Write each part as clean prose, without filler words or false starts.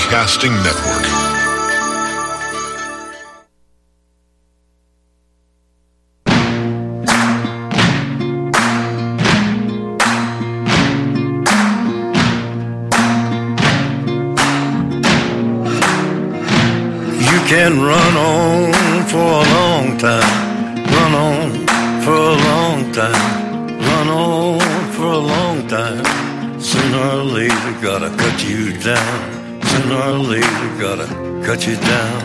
Broadcasting Network. You can run on for a long time, run on for a long time, run on for a long time. Sooner or later gotta cut you down, sooner or later gotta cut you down.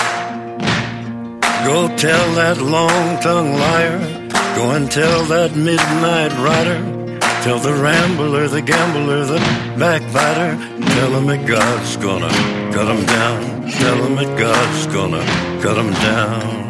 Go tell that long-tongued liar, go and tell that midnight rider, tell the rambler, the gambler, the backbiter, tell him that God's gonna cut him down, tell him that God's gonna cut him down.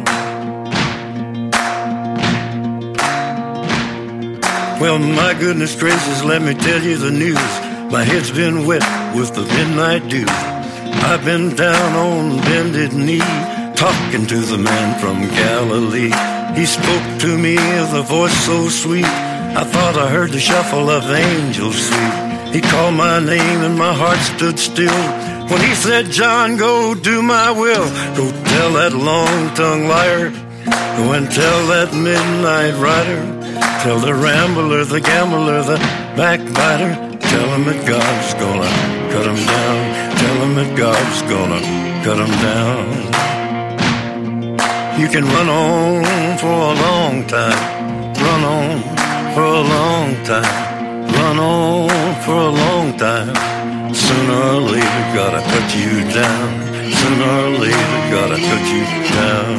Well, my goodness gracious, let me tell you the news. My head's been wet with the midnight dew. I've been down on bended knee, talking to the man from Galilee. He spoke to me with a voice so sweet, I thought I heard the shuffle of angels sweet. He called my name and my heart stood still when he said, John, go do my will. Go tell that long-tongued liar, go and tell that midnight rider, tell the rambler, the gambler, the backbiter, tell him that God's gonna cut him down, tell him that God's gonna cut him down. You can run on for a long time, run on for a long time, run on for a long time. Sooner or later gotta cut you down, sooner or later gotta cut you down.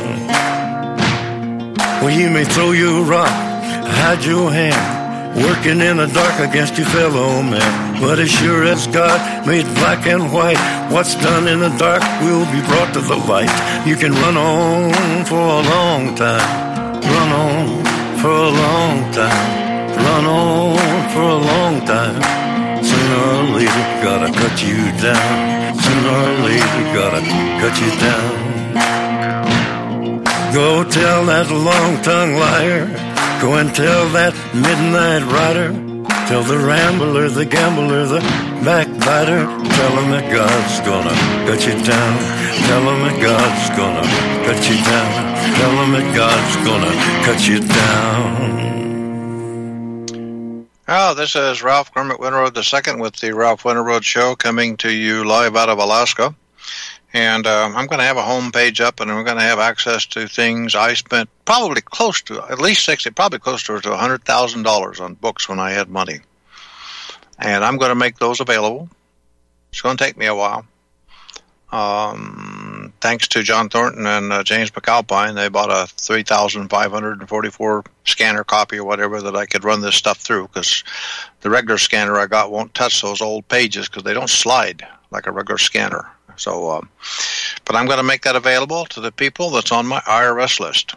Well, you may throw your rock, hide your hand, working in the dark against your fellow man. But as sure as God made black and white, what's done in the dark will be brought to the light. You can run on for a long time, run on for a long time, run on for a long time. Sooner or later gotta cut you down, sooner or later gotta cut you down. Go tell that long-tongued liar, go and tell that midnight rider, tell the rambler, the gambler, the backbiter, tell him that God's gonna cut you down, tell him that God's gonna cut you down, tell him that God's gonna cut you down. Oh, this is Ralph Kermit Winterroad II with the Ralph Winterroad Show, coming to you live out of Alaska. And I'm going to have a homepage up, and we're going to have access to things I spent probably close to, at least 60, probably close to $100,000 on books when I had money. And I'm going to make those available. It's going to take me a while. Thanks to John Thornton and James McAlpine, they bought a 3,544 scanner copy or whatever that I could run this stuff through, because the regular scanner I got won't touch those old pages because they don't slide like a regular scanner. So, but I'm going to make that available to the people that's on my IRS list.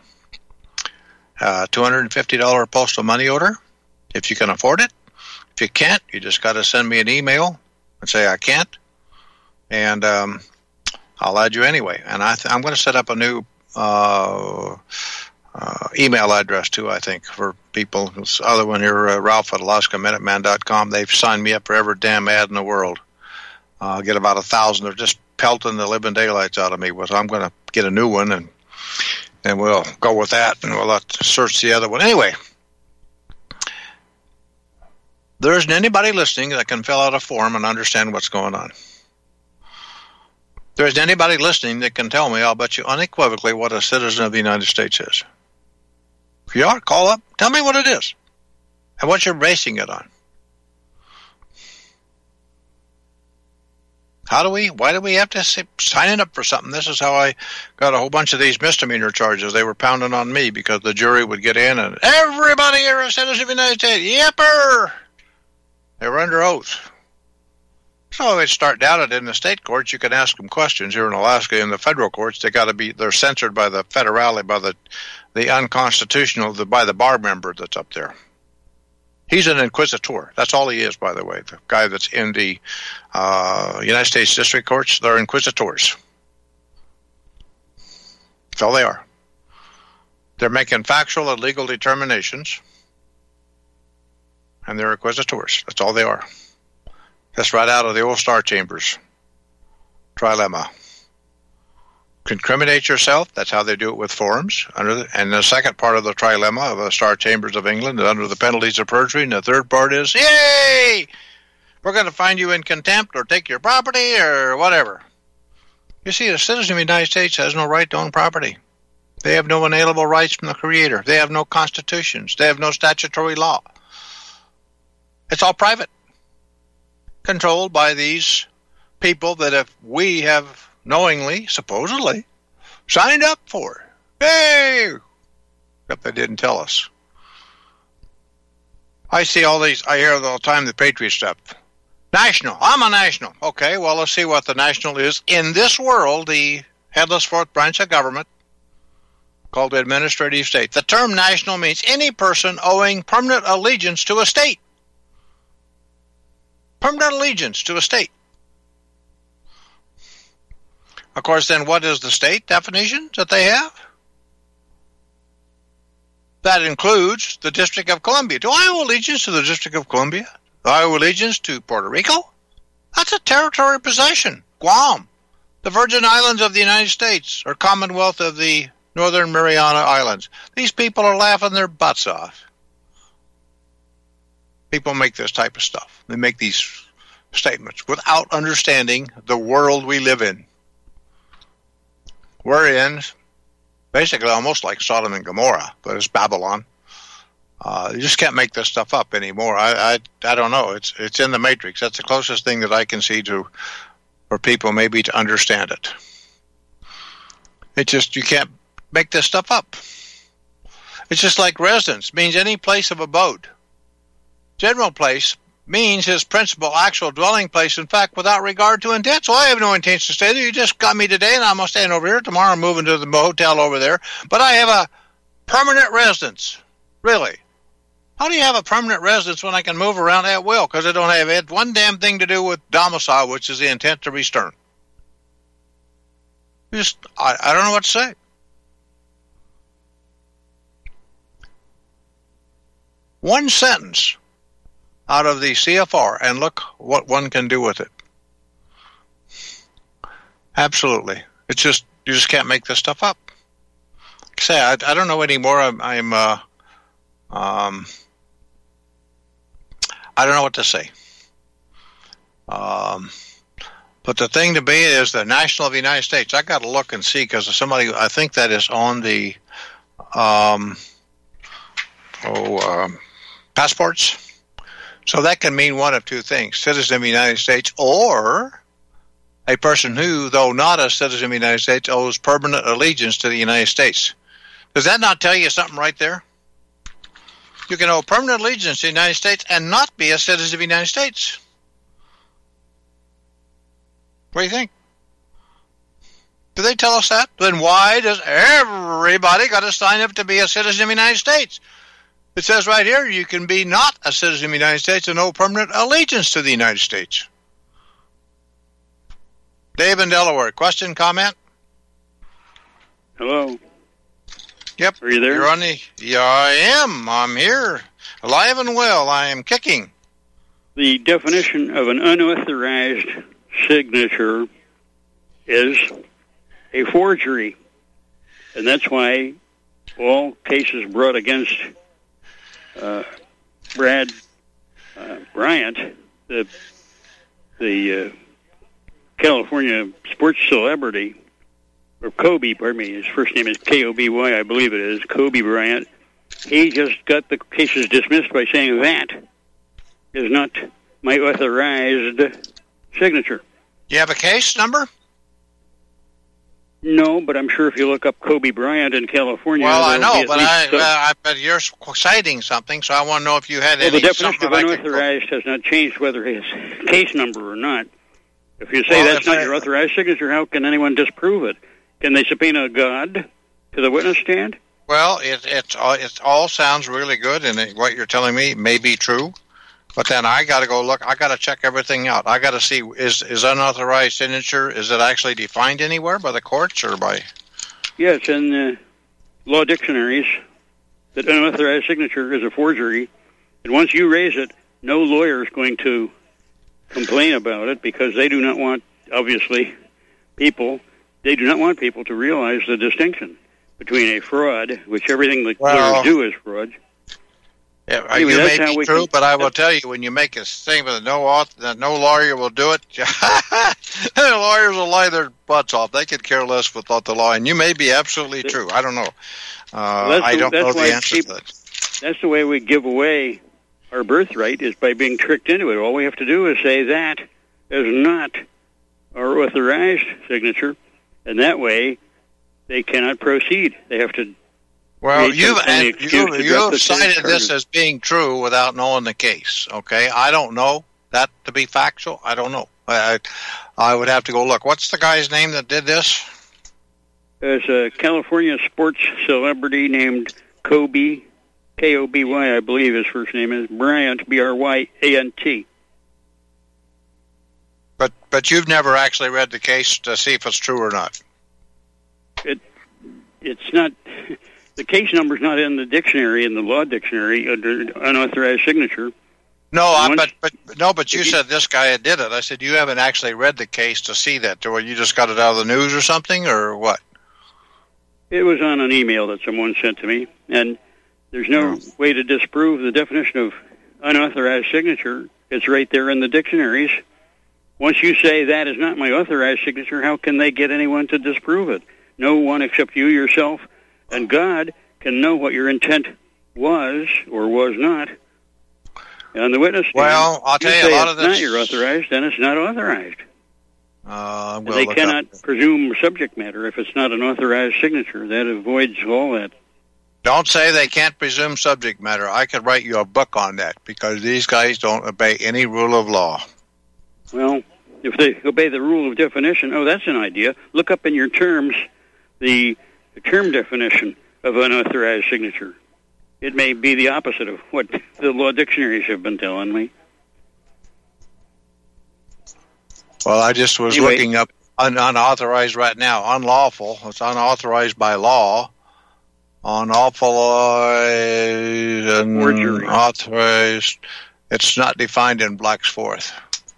$250 postal money order, if you can afford it. If you can't, you just got to send me an email and say I can't, and I'll add you anyway. And I'm going to set up a new email address too, I think, for people. This other one here, Ralph at AlaskaMinuteman.com. They've signed me up for every damn ad in the world. I'll get about 1,000. They're just pelting the living daylights out of me. So I'm going to get a new one, and we'll go with that, and we'll have to search the other one. Anyway, there isn't anybody listening that can fill out a form and understand what's going on. There isn't anybody listening that can tell me, I'll bet you unequivocally, what a citizen of the United States is. If you are, call up, tell me what it is, and what you're basing it on. Why do we have to sign up for something? This is how I got a whole bunch of these misdemeanor charges. They were pounding on me because the jury would get in and, everybody here is a citizen of the United States. Yepper! They were under oath. So they'd start down it in the state courts. You can ask them questions here in Alaska. In the federal courts, they're censored by the federale, by the unconstitutional, by the bar member that's up there. He's an inquisitor. That's all he is, by the way. The guy that's in the United States District Courts, they're inquisitors. That's all they are. They're making factual and legal determinations, and they're inquisitors. That's all they are. That's right out of the old Star Chambers. trilemma. Incriminate yourself. That's how they do it with forums. And the second part of the trilemma of the Star Chambers of England is under the penalties of perjury. And the third part is, yay! We're going to find you in contempt or take your property or whatever. You see, a citizen of the United States has no right to own property. They have no inalienable rights from the Creator. They have no constitutions. They have no statutory law. It's all private, controlled by these people that we have knowingly, supposedly, signed up for. Hey! Except they didn't tell us. I see all these, I hear all the time the Patriot stuff. National. I'm a national. Okay, well, let's see what the national is. In this world, the headless fourth branch of government, called the administrative state. The term national means any person owing permanent allegiance to a state. Permanent allegiance to a state. Of course, then what is the state definition that they have? That includes the District of Columbia. Do I owe allegiance to the District of Columbia? Do I owe allegiance to Puerto Rico? That's a territory possession. Guam, the Virgin Islands of the United States, or Commonwealth of the Northern Mariana Islands. These people are laughing their butts off. People make this type of stuff. They make these statements without understanding the world we live in. We're in basically almost like Sodom and Gomorrah, but it's Babylon. You just can't make this stuff up anymore. I don't know. It's in the Matrix. That's the closest thing that I can see to for people maybe to understand it. It's just you can't make this stuff up. It's just like residence means any place of abode. General place means his principal actual dwelling place, in fact, without regard to intent. So I have no intention to stay there. You just got me today, and I'm going to stay over here. Tomorrow I'm moving to the hotel over there. But I have a permanent residence. Really? How do you have a permanent residence when I can move around at will? Because I don't have one damn thing to do with domicile, which is the intent to return. I don't know what to say. One sentence out of the CFR, and look what one can do with it. Absolutely. It's just, you just can't make this stuff up. Say, I don't know anymore. I don't know what to say. But the thing to be is the National of the United States. I got to look and see because somebody, I think that is on the passports. So that can mean one of two things: citizen of the United States, or a person who, though not a citizen of the United States, owes permanent allegiance to the United States. Does that not tell you something right there? You can owe permanent allegiance to the United States and not be a citizen of the United States. What do you think? Do they tell us that? Then why does everybody got to sign up to be a citizen of the United States? It says right here, you can be not a citizen of the United States and owe permanent allegiance to the United States. Dave in Delaware, question, comment? Hello. Yep. Are you there? You're on the. Yeah, I am. I'm here, alive and well. I am kicking. The definition of an unauthorized signature is a forgery, and that's why all cases brought against Brad Bryant, the California sports celebrity, or Kobe, pardon me, his first name is K-O-B-Y, I believe it is, Kobe Bryant. He just got the cases dismissed by saying that is not my authorized signature. You have a case number? No, but I'm sure if you look up Kobe Bryant in California... Well, I know, but you're citing something, so I want to know if you had any... Well, the definition of unauthorized has not changed whether his case number or not. If you say that's not your authorized signature, how can anyone disprove it? Can they subpoena God to the witness stand? Well, it all sounds really good, and what you're telling me may be true. But then I got to go look. I got to check everything out. I got to see is unauthorized signature. Is it actually defined anywhere by the courts or by? Yeah, it's in law dictionaries that unauthorized signature is a forgery, and once you raise it, no lawyer is going to complain about it because they do not want, obviously, people, they do not want people to realize the distinction between a fraud, which everything the lawyers do is fraud. Yeah, anyway, you may be true, but I will tell you, when you make a statement that no lawyer will do it, the lawyers will lie their butts off. They could care less without the law, and you may be absolutely true. I don't know. I don't know the answer to that. That's the way we give away our birthright, is by being tricked into it. All we have to do is say that is not our authorized signature, and that way they cannot proceed. They have to. Well, you've cited this as being true without knowing the case, okay? I don't know that to be factual. I don't know. I would have to go look. What's the guy's name that did this? There's a California sports celebrity named Kobe, K-O-B-Y, I believe his first name is, Bryant, B-R-Y-A-N-T. But you've never actually read the case to see if it's true or not? It's not... The case number's not in the dictionary, in the law dictionary, under unauthorized signature. No, but you said this guy did it. I said, you haven't actually read the case to see that. Or you just got it out of the news or something, or what? It was on an email that someone sent to me, and there's no way to disprove the definition of unauthorized signature. It's right there in the dictionaries. Once you say that is not my authorized signature, how can they get anyone to disprove it? No one except you yourself. And God can know what your intent was or was not. And the witness stand, I'll tell you, a lot of this... It's not your authorized, then it's not authorized. They cannot presume subject matter if it's not an authorized signature. That avoids all that. Don't say they can't presume subject matter. I could write you a book on that, because these guys don't obey any rule of law. Well, if they obey the rule of definition, that's an idea. Look up in your terms the term definition of unauthorized signature. It may be the opposite of what the law dictionaries have been telling me. Well, I just was looking up unauthorized right now. Unlawful. It's unauthorized by law. Unauthorized and authorized. It's not defined in Black's Fourth.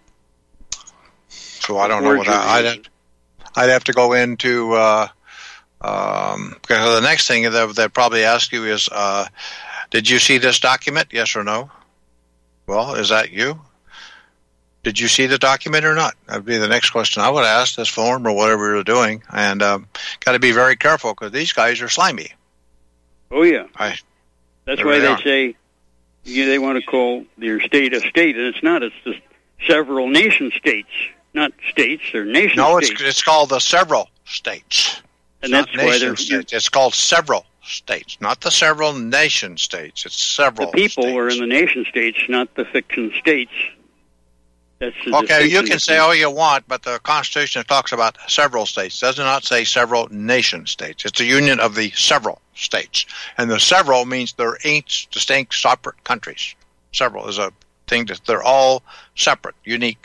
So I don't know what I'd have to go into... because the next thing they'll probably ask you is, did you see this document? Yes or no? Well, is that you? Did you see the document or not? That would be the next question I would ask this form or whatever you're doing. And got to be very careful, because these guys are slimy. Oh, yeah. That's why they say they want to call their state a state, and it's not. It's the several nation states, not states. They're nation states. No, it's called the several states. And that's why it's called several states, not the several nation states. It's several. The people states. are in the nation states, not the fiction states. That's okay. You can say all you want, but the Constitution talks about several states. It does not say several nation states. It's a union of the several states, and the several means they're each distinct, separate countries. Several is a thing that they're all separate, unique.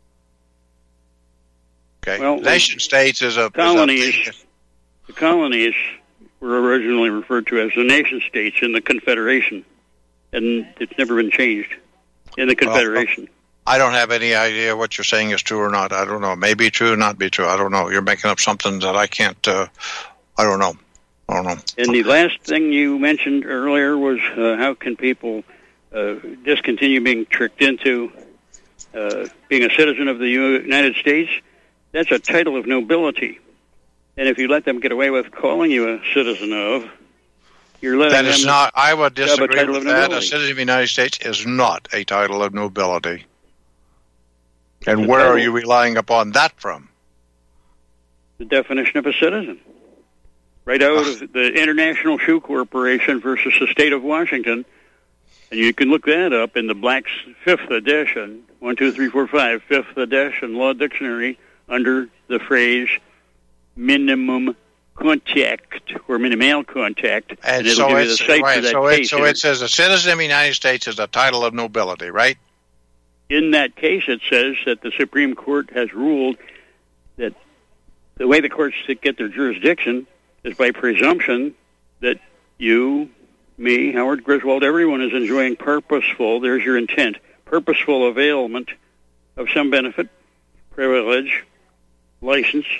Okay. Well, nation states is a colony. The colonies were originally referred to as the nation-states in the Confederation, and it's never been changed in the Confederation. I don't have any idea what you're saying is true or not. I don't know. Maybe true, not be true. I don't know. You're making up something that I can't... I don't know. And the last thing you mentioned earlier was how can people discontinue being tricked into being a citizen of the United States? That's a title of nobility. And if you let them get away with calling you a citizen of, you're letting them... That is not... I would disagree with that. A citizen of the United States is not a title of nobility. And where are you relying upon that from? The definition of a citizen. Right out of the International Shoe Corporation versus the State of Washington. And you can look that up in the Black's 5th edition, 1, 2, 3, 4, 5, 5th edition Law Dictionary, under the phrase minimum contact or minimal contact, and it'll give you the site for that case. So it says a citizen of the United States is a title of nobility, right? In that case, it says that the Supreme Court has ruled that the way the courts get their jurisdiction is by presumption that you, me, Howard Griswold, everyone is enjoying purposeful, there's your intent, purposeful availment of some benefit, privilege, license,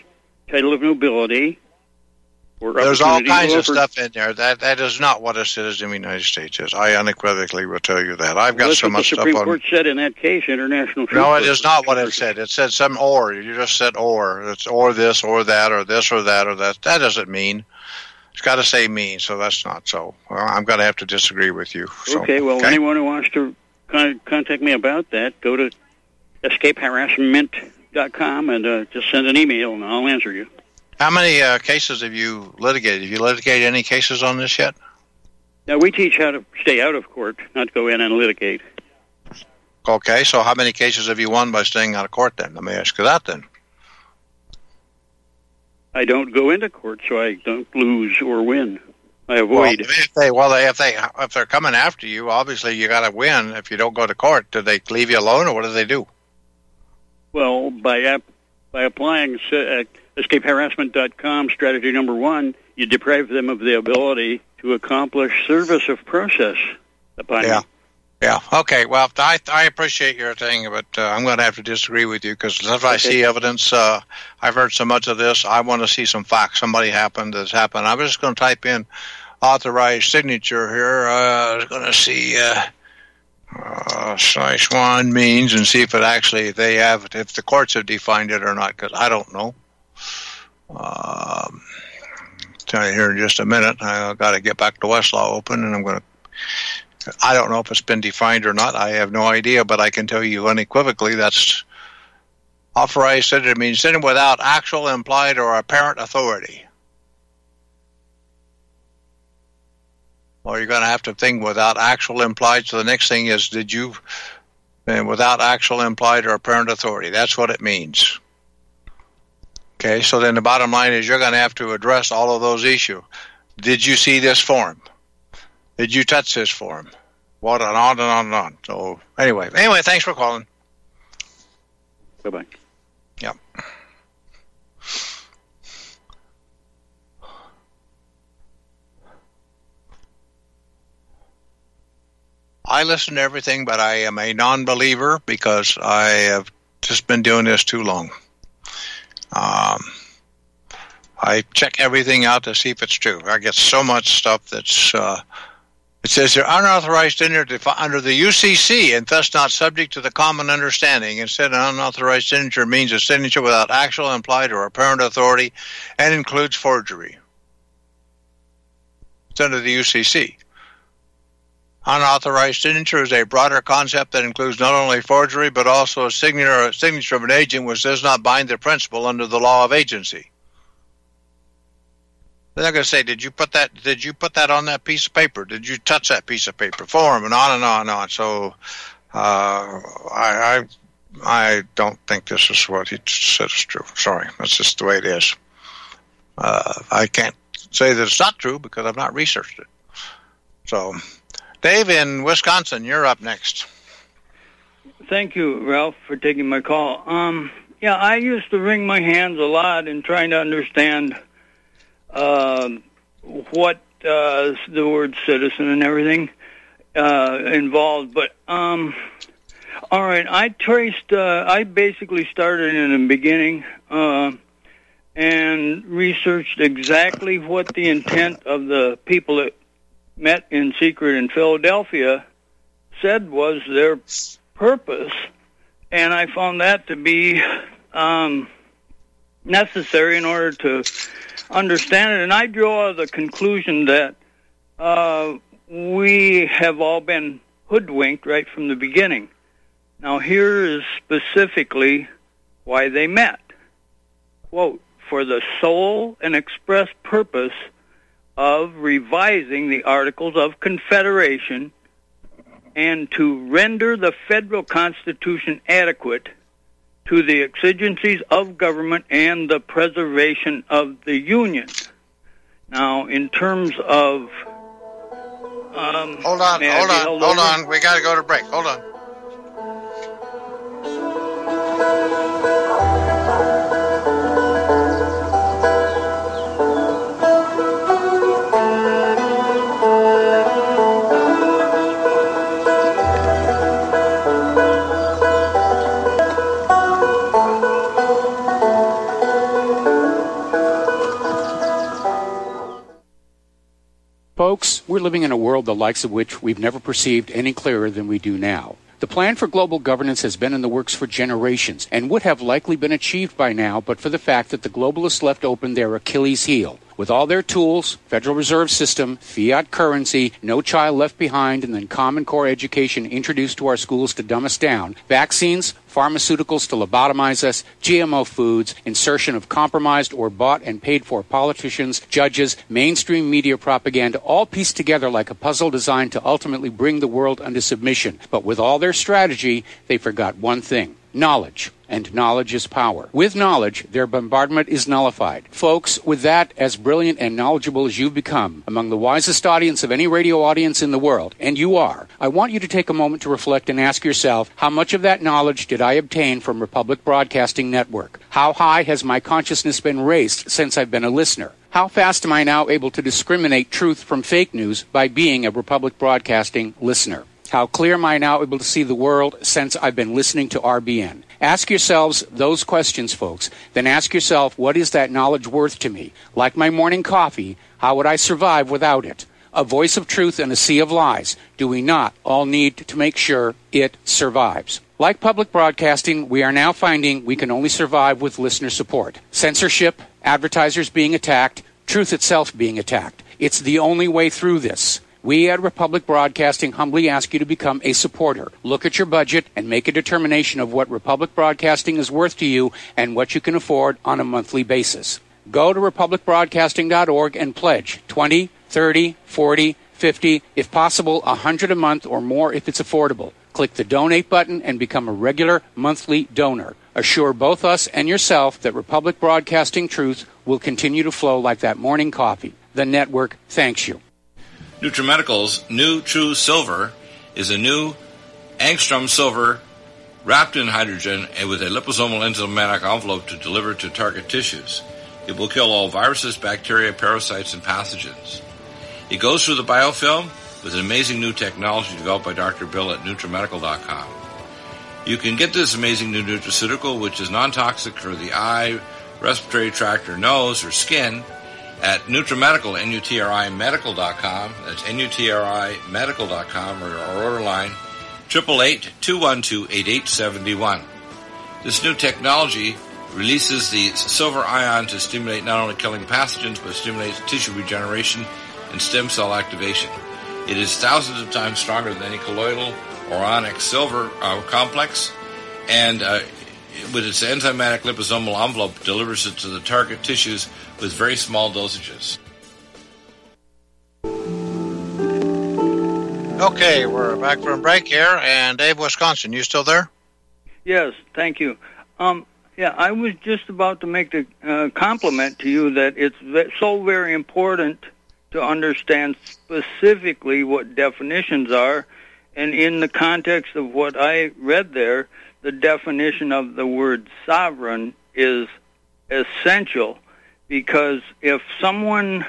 title of nobility, or there's all opportunity kinds of offered. stuff in there. That is not what a citizen of the United States is. I unequivocally will tell you that. I've got That's so what much the stuff Supreme on. Court said in that case, international. No, it is not what it said. It said some or. You just said or. It's or this or that or this or that or that. That doesn't mean. It's got to say mean, so that's not so. Well, I'm going to have to disagree with you. So, Okay, well, anyone who wants to contact me about that, go to escapeharassment.com and just send an email, and I'll answer you. How many cases have you litigated? Have you litigated any cases on this yet? Now, we teach how to stay out of court, not go in and litigate. Okay, so how many cases have you won by staying out of court then? Let me ask you that then. I don't go into court, so I don't lose or win. I avoid. If they're coming after you, obviously you got to win. If you don't go to court, do they leave you alone, or what do they do? Well, by applying escapeharassment.com, strategy number 1, you deprive them of the ability to accomplish service of process upon you. Yeah. Okay. Well, I appreciate your thing, but I'm going to have to disagree with you because if I see evidence, I've heard so much of this. I want to see some facts. Somebody that's happened. I'm just going to type in authorized signature here. I was going to see /1 means and see if it actually if the courts have defined it or not. Because I don't know. Tell you here in just a minute. I got to get back to Westlaw Open, and I don't know if it's been defined or not. I have no idea, but I can tell you unequivocally that's authorized signature means sitting without actual, implied, or apparent authority. Well, you're going to have to think without actual, implied. So the next thing is, without actual, implied, or apparent authority. That's what it means. Okay, so then the bottom line is you're going to have to address all of those issues. Did you see this form? Did you touch this form? What, and on and on and on. So anyway, thanks for calling. Bye-bye. Yep. I listen to everything, but I am a non-believer because I have just been doing this too long. I check everything out to see if it's true. I get so much stuff that's it says they're unauthorized under the UCC and thus not subject to the common understanding. Instead, an unauthorized signature means a signature without actual, implied, or apparent authority and includes forgery. It's under the UCC. Unauthorized signature is a broader concept that includes not only forgery but also a signature of an agent which does not bind the principal under the law of agency. They're going to say, did you put that on that piece of paper? Did you touch that piece of paper? Form, and on and on and on. So I don't think this is what he said is true. Sorry, that's just the way it is. I can't say that it's not true because I've not researched it. So, Dave in Wisconsin, you're up next. Thank you, Ralph, for taking my call. I used to wring my hands a lot in trying to understand what the word citizen and everything involved. But, all right, I basically started in the beginning and researched exactly what the intent of the people that met in secret in Philadelphia said was their purpose, and I found that to be necessary in order to understand it. And I draw the conclusion that we have all been hoodwinked right from the beginning. Now, here is specifically why they met. Quote, for the sole and express purpose of revising the Articles of Confederation and to render the federal Constitution adequate to the exigencies of government and the preservation of the Union. Now, in terms of... hold on. We got to go to break. Hold on. Folks, we're living in a world the likes of which we've never perceived any clearer than we do now. The plan for global governance has been in the works for generations and would have likely been achieved by now but for the fact that the globalists left open their Achilles heel. With all their tools, Federal Reserve System, fiat currency, no child left behind, and then Common Core education introduced to our schools to dumb us down, vaccines, pharmaceuticals to lobotomize us, GMO foods, insertion of compromised or bought and paid for politicians, judges, mainstream media propaganda, all pieced together like a puzzle designed to ultimately bring the world under submission. But with all their strategy, they forgot one thing: knowledge. And knowledge is power. With knowledge, their bombardment is nullified. Folks, with that, as brilliant and knowledgeable as you've become, among the wisest audience of any radio audience in the world, and you are, I want you to take a moment to reflect and ask yourself, how much of that knowledge did I obtain from Republic Broadcasting Network? How high has my consciousness been raised since I've been a listener? How fast am I now able to discriminate truth from fake news by being a Republic Broadcasting listener? How clear am I now able to see the world since I've been listening to RBN? Ask yourselves those questions, folks. Then ask yourself, what is that knowledge worth to me? Like my morning coffee, how would I survive without it? A voice of truth in a sea of lies. Do we not all need to make sure it survives? Like public broadcasting, we are now finding we can only survive with listener support. Censorship, advertisers being attacked, truth itself being attacked. It's the only way through this. We at Republic Broadcasting humbly ask you to become a supporter. Look at your budget and make a determination of what Republic Broadcasting is worth to you and what you can afford on a monthly basis. Go to republicbroadcasting.org and pledge $20, $30, $40, $50, if possible, $100 a month or more if it's affordable. Click the donate button and become a regular monthly donor. Assure both us and yourself that Republic Broadcasting truth will continue to flow like that morning coffee. The network thanks you. NutriMedical's new True Silver is a new angstrom silver wrapped in hydrogen and with a liposomal enzymatic envelope to deliver to target tissues. It will kill all viruses, bacteria, parasites, and pathogens. It goes through the biofilm with an amazing new technology developed by Dr. Bill at NutriMedical.com. You can get this amazing new nutraceutical, which is non-toxic for the eye, respiratory tract, or nose, or skin, at NutriMedical, NutriMedical.com. That's NutriMedical.com, or our order line, 888-212-8871. This new technology releases the silver ion to stimulate not only killing pathogens, but stimulates tissue regeneration and stem cell activation. It is thousands of times stronger than any colloidal or onyx silver complex, and with its enzymatic liposomal envelope, delivers it to the target tissues with very small dosages. Okay, we're back from break here, and Dave, Wisconsin, you still there? Yes, thank you. I was just about to make the compliment to you that it's so very important to understand specifically what definitions are, and in the context of what I read there, the definition of the word sovereign is essential, because if someone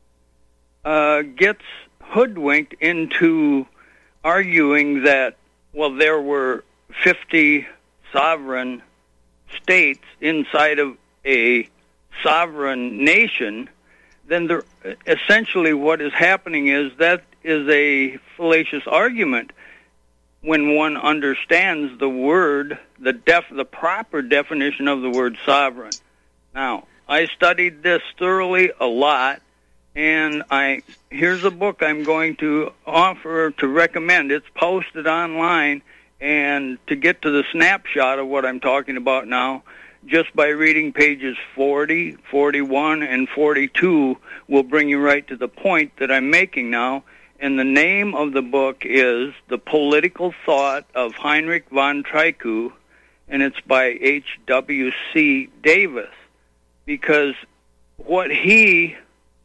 gets hoodwinked into arguing that, well, there were 50 sovereign states inside of a sovereign nation, then essentially what is happening is that is a fallacious argument when one understands the word, the proper definition of the word sovereign. Now, I studied this thoroughly a lot, and here's a book I'm going to offer to recommend. It's posted online, and to get to the snapshot of what I'm talking about now, just by reading pages 40, 41, and 42 will bring you right to the point that I'm making now. And the name of the book is The Political Thought of Heinrich von Traikou, and it's by H.W.C. Davis, because what he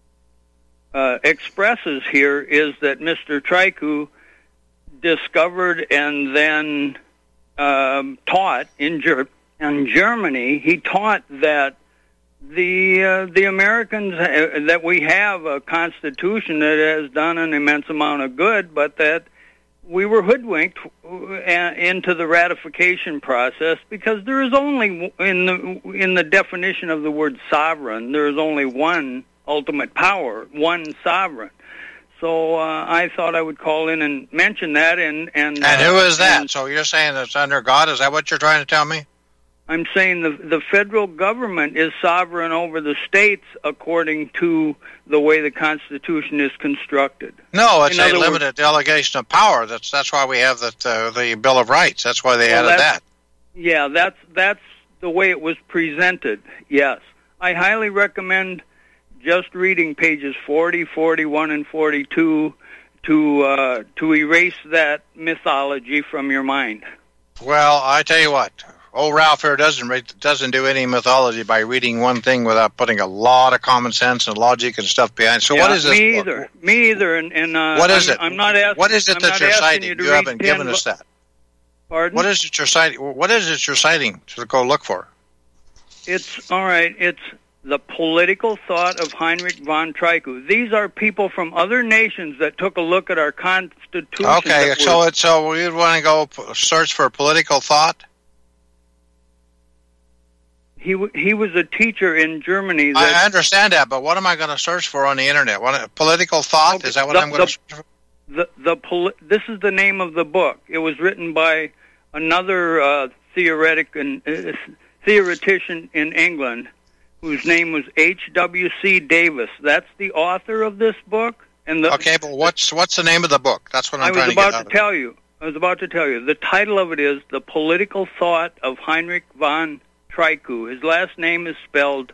expresses here is that Mr. Traikou discovered and then taught in Germany. He taught that the Americans, that we have a constitution that has done an immense amount of good, but that we were hoodwinked into the ratification process, because there is only, in the definition of the word sovereign, there is only one ultimate power, one sovereign. So I thought I would call in and mention that. And who is that? So you're saying it's under God? Is that what you're trying to tell me? I'm saying the federal government is sovereign over the states according to the way the Constitution is constructed. No, it's a limited delegation of power. That's why we have the Bill of Rights. That's why they added that. Yeah, that's the way it was presented. Yes, I highly recommend just reading pages 40, 41, and 42 to erase that mythology from your mind. Well, I tell you what. Old Ralph here doesn't do any mythology by reading one thing without putting a lot of common sense and logic and stuff behind. So what is this? Me either. And what is it? I'm not asking. What is it that you're citing? You haven't given us that. Pardon? What is it you're citing? What is it you're citing to go look for? It's all right. It's the political thought of Heinrich von Traikou. These are people from other nations that took a look at our Constitution. Okay, so we'd want to go search for political thought. He was a teacher in Germany. I understand that, but what am I going to search for on the internet? Political thought? Okay, is that what I'm going to search for? This is the name of the book. It was written by another theoretician in England whose name was H.W.C. Davis. That's the author of this book. Okay, but what's the name of the book? That's what I'm trying to get out of it. I was about to tell you. The title of it is The Political Thought of Heinrich von Traikou. His last name is spelled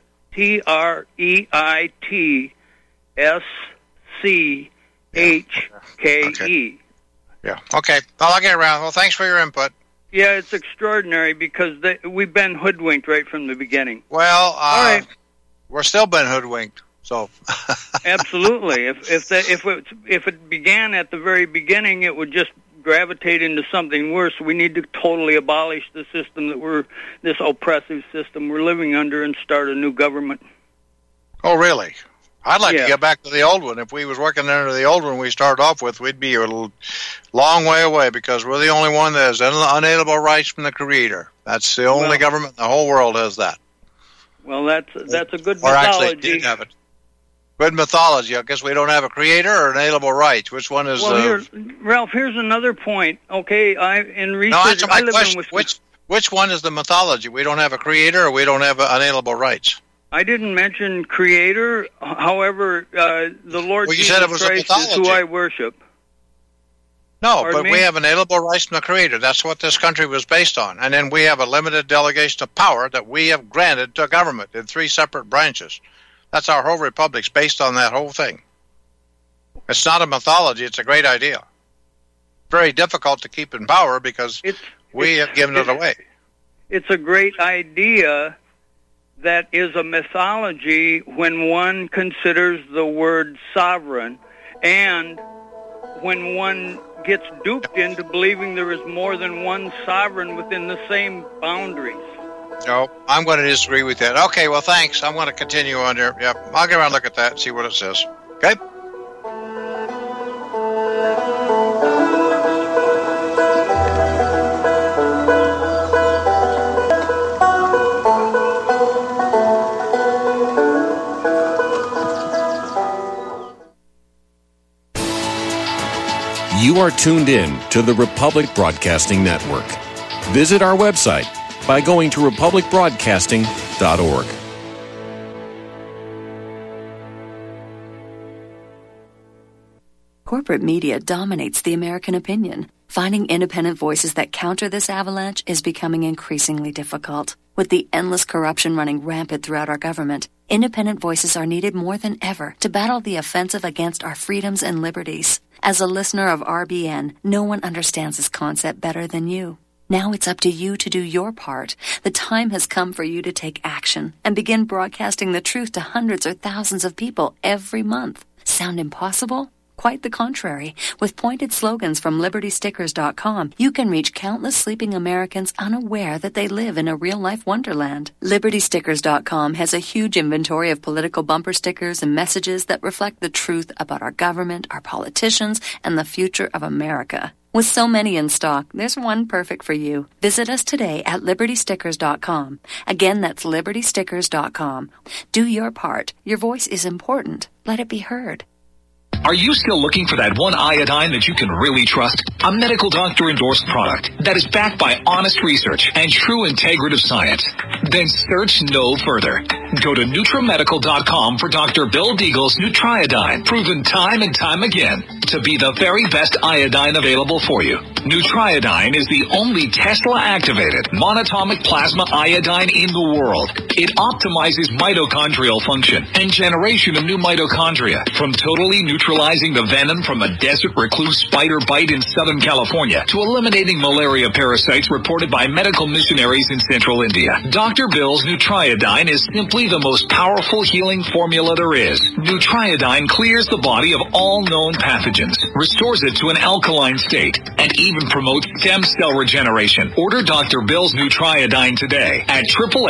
Treitschke. Yeah. Okay. I'll get around. Well, thanks for your input. Yeah, it's extraordinary because we've been hoodwinked right from the beginning. Well, all right. We're still been hoodwinked. So. Absolutely. If it began at the very beginning, it would just gravitate into something worse. We need to totally abolish the system this oppressive system we're living under and start a new government. Oh, really? I'd like to get back to the old one. If we was working under the old one we started off with, we'd be a long way away because we're the only one that has unalienable rights from the Creator. That's the only government in the whole world has that. Well, that's a good mythology. Actually, did have it. Good mythology. I guess we don't have a creator or inalienable rights. Which one is? Well, Ralph, here's another point. Okay, in research, no, answer my question. Which one is the mythology? We don't have a creator, or we don't have unalienable rights. I didn't mention creator. However, the Lord Jesus Christ is who I worship. No, but we have inalienable rights from the Creator. That's what this country was based on. And then we have a limited delegation of power that we have granted to government in 3 separate branches. That's our whole republic's based on that whole thing. It's not a mythology. It's a great idea. Very difficult to keep in power because we have given it away. It's a great idea that is a mythology when one considers the word sovereign and when one gets duped into believing there is more than one sovereign within the same boundaries. No, I'm going to disagree with that. Okay, well, thanks. I'm going to continue on there. Yep, I'll get around and look at that and see what it says. Okay? You are tuned in to the Republic Broadcasting Network. Visit our website by going to republicbroadcasting.org. Corporate media dominates the American opinion. Finding independent voices that counter this avalanche is becoming increasingly difficult. With the endless corruption running rampant throughout our government, independent voices are needed more than ever to battle the offensive against our freedoms and liberties. As a listener of RBN, no one understands this concept better than you. Now it's up to you to do your part. The time has come for you to take action and begin broadcasting the truth to hundreds or thousands of people every month. Sound impossible? Quite the contrary. With pointed slogans from LibertyStickers.com, you can reach countless sleeping Americans unaware that they live in a real-life wonderland. LibertyStickers.com has a huge inventory of political bumper stickers and messages that reflect the truth about our government, our politicians, and the future of America. With so many in stock, there's one perfect for you. Visit us today at LibertyStickers.com. Again, that's LibertyStickers.com. Do your part. Your voice is important. Let it be heard. Are you still looking for that one iodine that you can really trust? A medical doctor endorsed product that is backed by honest research and true integrative science? Then search no further. Go to NutriMedical.com for Dr. Bill Deagle's Nutriodine, proven time and time again to be the very best iodine available for you. Nutriodine is the only Tesla-activated monatomic plasma iodine in the world. It optimizes mitochondrial function and generation of new mitochondria, from totally neutralizing the venom from a desert recluse spider bite in Southern California to eliminating malaria parasites reported by medical missionaries in central India. Dr. Bill's Nutriodine is simply the most powerful healing formula there is. Nutriodine clears the body of all known pathogens, restores it to an alkaline state, and even promotes stem cell regeneration. Order Dr. Bill's Nutriodine today at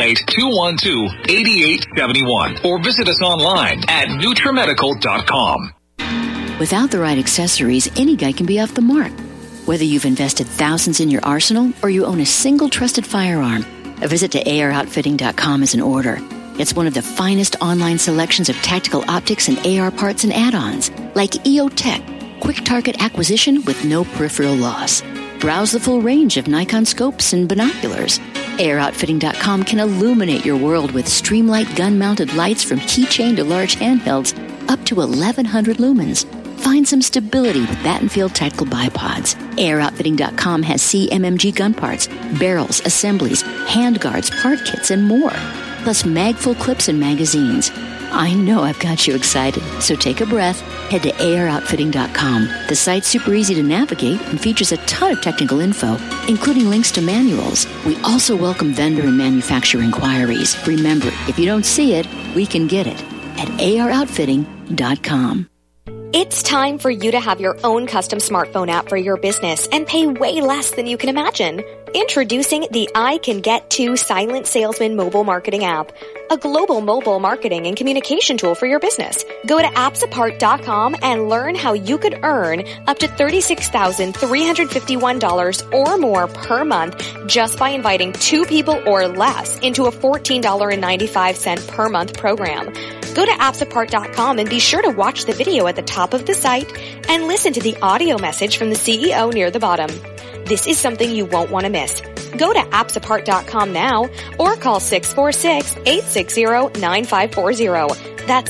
888-212-8871 or visit us online at NutriMedical.com. Without the right accessories, any guy can be off the mark. Whether you've invested thousands in your arsenal or you own a single trusted firearm, a visit to AROutfitting.com is in order. It's one of the finest online selections of tactical optics and AR parts and add-ons, like EOTech, quick target acquisition with no peripheral loss. Browse the full range of Nikon scopes and binoculars. AROutfitting.com can illuminate your world with Streamlight gun-mounted lights from keychain to large handhelds up to 1,100 lumens. Find some stability with Battenfield Tactical Bipods. AirOutfitting.com has CMMG gun parts, barrels, assemblies, handguards, part kits, and more. Plus magful clips and magazines. I know I've got you excited, so take a breath. Head to AirOutfitting.com. The site's super easy to navigate and features a ton of technical info, including links to manuals. We also welcome vendor and manufacturer inquiries. Remember, if you don't see it, we can get it at AirOutfitting.com. It's time for you to have your own custom smartphone app for your business and pay way less than you can imagine. Introducing the I Can Get To Silent Salesman mobile marketing app, a global mobile marketing and communication tool for your business. Go to appsapart.com and learn how you could earn up to $36,351 or more per month just by inviting 2 people or less into a $14.95 per month program. Go to appsapart.com and be sure to watch the video at the top of the site and listen to the audio message from the CEO near the bottom. This is something you won't want to miss. Go to appsapart.com now or call 646-860-9540. That's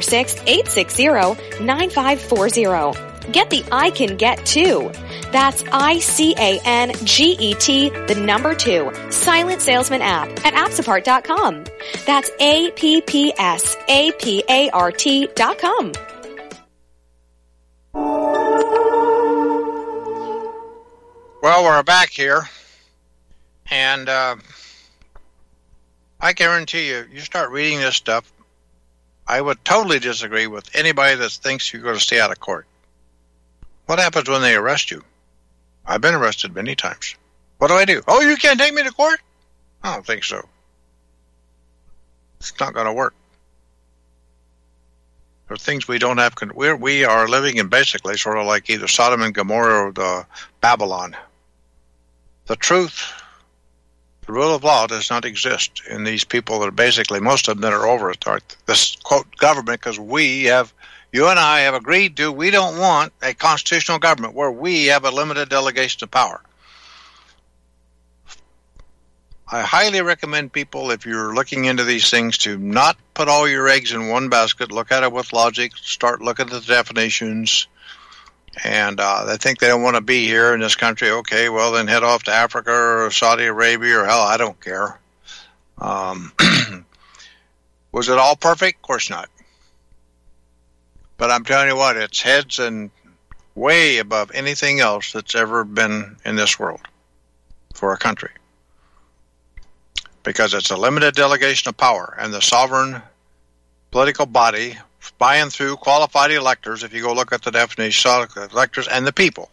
646-860-9540. Get the I Can Get To. That's ICANGET, the number 2, Silent Salesman app at appsapart.com. That's APPSAPART.com. Well, we're back here, and I guarantee you start reading this stuff, I would totally disagree with anybody that thinks you're going to stay out of court. What happens when they arrest you? I've been arrested many times. What do? Oh, you can't take me to court? I don't think so. It's not going to work. There are things we don't have. We are living in basically sort of like either Sodom and Gomorrah or the Babylon. The truth, the rule of law does not exist in these people that are basically, most of them that are over this, quote, government, because you and I have agreed to, we don't want a constitutional government where we have a limited delegation of power. I highly recommend people, if you're looking into these things, to not put all your eggs in one basket. Look at it with logic. Start looking at the definitions. And they think they don't want to be here in this country. Okay, well, then head off to Africa or Saudi Arabia or hell, I don't care. Was it all perfect? Of course not. But I'm telling you what, it's heads and way above anything else that's ever been in this world for a country. Because it's a limited delegation of power, and the sovereign political body, by and through qualified electors, if you go look at the definition, electors and the people,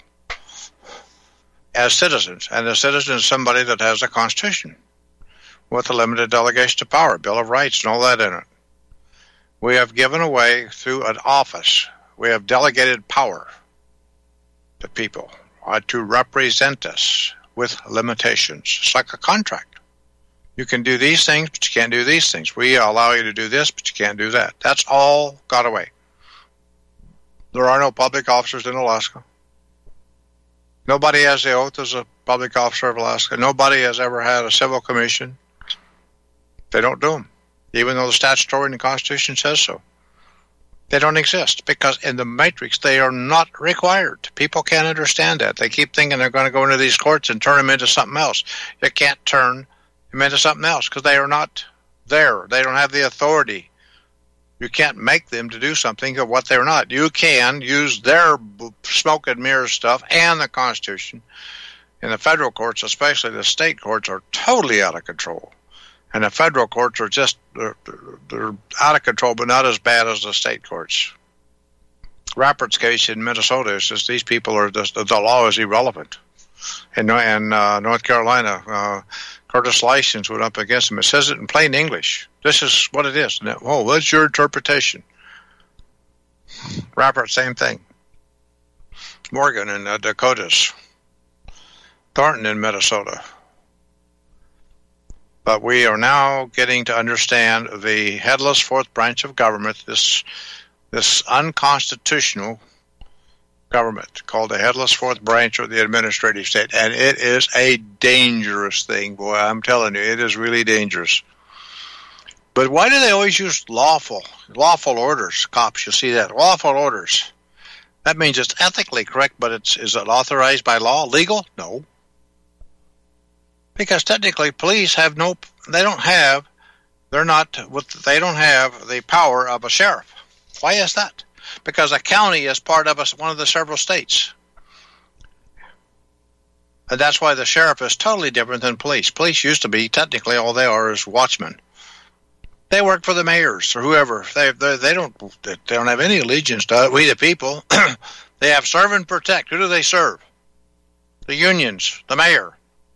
as citizens. And the citizen is somebody that has a constitution with a limited delegation of power, Bill of Rights and all that in it. We have given away through an office, we have delegated power to people to represent us with limitations. It's like a contract. You can do these things, but you can't do these things. We allow you to do this, but you can't do that. That's all got away. There are no public officers in Alaska. Nobody has the oath as a public officer of Alaska. Nobody has ever had a civil commission. They don't do them, even though the statutory and the Constitution says so. They don't exist because in the matrix they are not required. People can't understand that. They keep thinking they're going to go into these courts and turn them into something else. You can't turn them into something else because they are not there. They don't have the authority. You can't make them to do something of what they're not. You can use their smoke and mirror stuff and the Constitution. In the federal courts, especially the state courts, are totally out of control. And the federal courts are just, they're out of control, but not as bad as the state courts. Rappert's case in Minnesota is just these people are just, the law is irrelevant. In North Carolina, Curtis License went up against him. It says it in plain English. This is what it is. Oh, what's your interpretation? Rappert, same thing. Morgan in the Dakotas. Thornton in Minnesota. But we are now getting to understand the headless fourth branch of government, this unconstitutional government called the headless fourth branch or the administrative state. And it is a dangerous thing, boy. I'm telling you, it is really dangerous. But why do they always use lawful orders? Cops, you see that. Lawful orders. That means it's ethically correct, but is it authorized by law? Legal? No. Because technically police they don't have the power of a sheriff. Why is that? Because a county is part of one of the several states. And that's why the sheriff is totally different than police. Police used to be, technically, all they are is watchmen. They work for the mayors or whoever. They don't have any allegiance to we the people. They have serve and protect. Who do they serve? The unions, the mayor.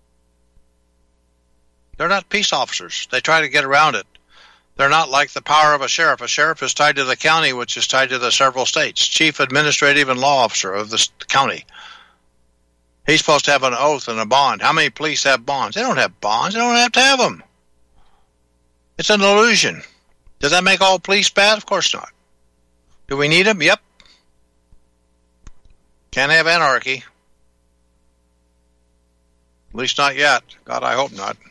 They're not peace officers. They try to get around it. They're not like the power of a sheriff. A sheriff is tied to the county, which is tied to the several states. Chief administrative and law officer of the county. He's supposed to have an oath and a bond. How many police have bonds? They don't have bonds. They don't have to have them. It's an illusion. Does that make all police bad? Of course not. Do we need them? Yep. Can't have anarchy. At least not yet. God, I hope not.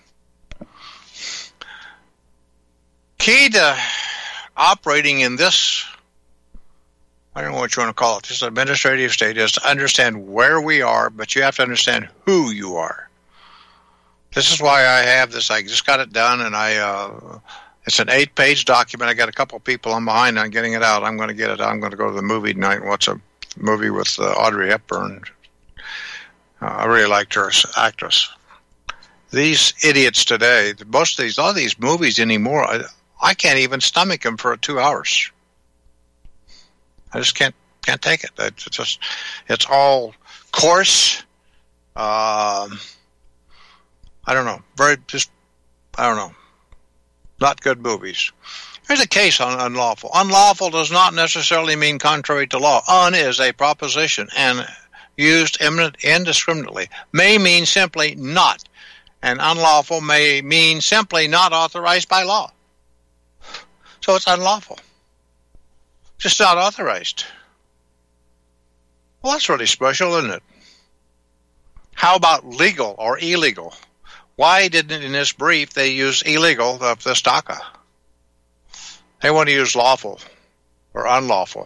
Key to operating in this, I don't know what you want to call it, this administrative state, is to understand where we are, but you have to understand who you are. This is why I have this. I just got it done, and it's an 8-page document. I got a couple of people I'm behind on getting it out. I'm going to get it out. I'm going to go to the movie tonight and watch a movie with Audrey Hepburn. I really liked her as an actress. These idiots today, all these movies anymore, I can't even stomach them for 2 hours. I just can't take it. It's all coarse. I don't know. Not good movies. Here's a case on unlawful. Unlawful does not necessarily mean contrary to law. Un is a proposition and used indiscriminately. May mean simply not. And unlawful may mean simply not authorized by law. So it's unlawful. Just not authorized. Well, that's really special, isn't it? How about legal or illegal? Why didn't in this brief they use illegal of the STACA? They want to use lawful or unlawful.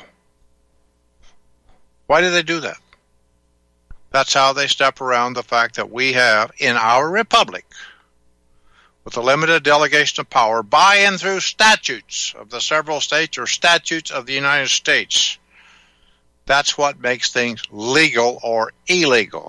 Why do they do that? That's how they step around the fact that we have, in our republic, with a limited delegation of power, by and through statutes of the several states or statutes of the United States. That's what makes things legal or illegal.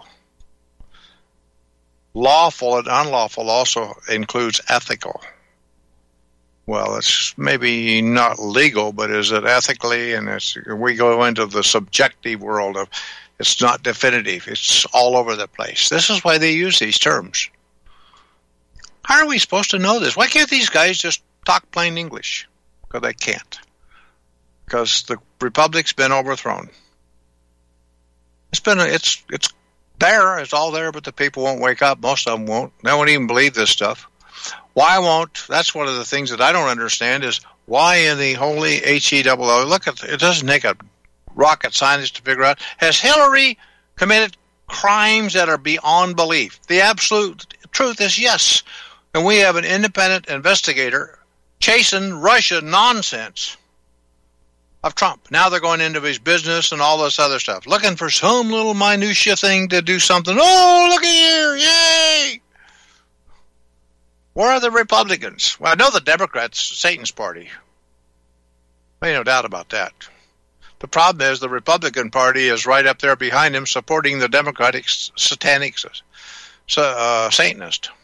Lawful and unlawful also includes ethical. Well, it's maybe not legal, but is it ethically? And we go into the subjective world of it's not definitive. It's all over the place. This is why they use these terms. How are we supposed to know this? Why can't these guys just talk plain English? Because they can't. Because the republic's been overthrown. It's there. It's all there, but the people won't wake up. Most of them won't. They won't even believe this stuff. Why won't? That's one of the things that I don't understand is why in the holy HELL, look at it doesn't take a rocket scientists to figure out, has Hillary committed crimes that are beyond belief? The absolute truth is yes. And we have an independent investigator chasing Russian nonsense of Trump. Now they're going into his business and all this other stuff, looking for some little minutia thing to do something. Oh, look here, yay! Where are the Republicans? Well, I know the Democrats, Satan's party. Ain't no doubt about that. The problem is the Republican Party is right up there behind him, supporting the Democratic satanic Satanist.